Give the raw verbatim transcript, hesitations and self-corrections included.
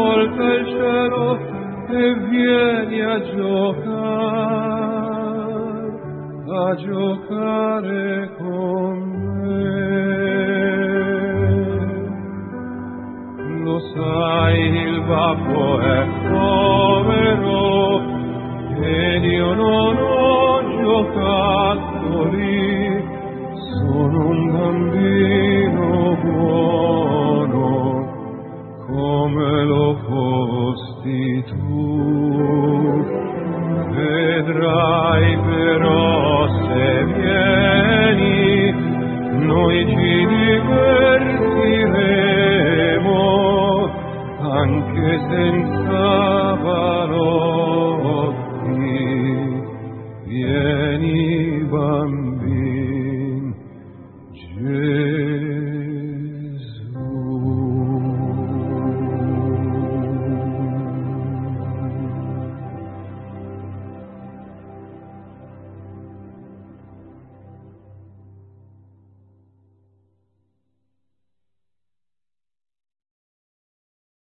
volta il cielo e vieni a giocare, a giocare con me. Lo sai, il babbo è povero ed io non ho giocattoli, sono un bambino buono come lo fosti tu. Vedrai però se vieni noi ci divertiremo anche senza balocchi. Vieni bambino.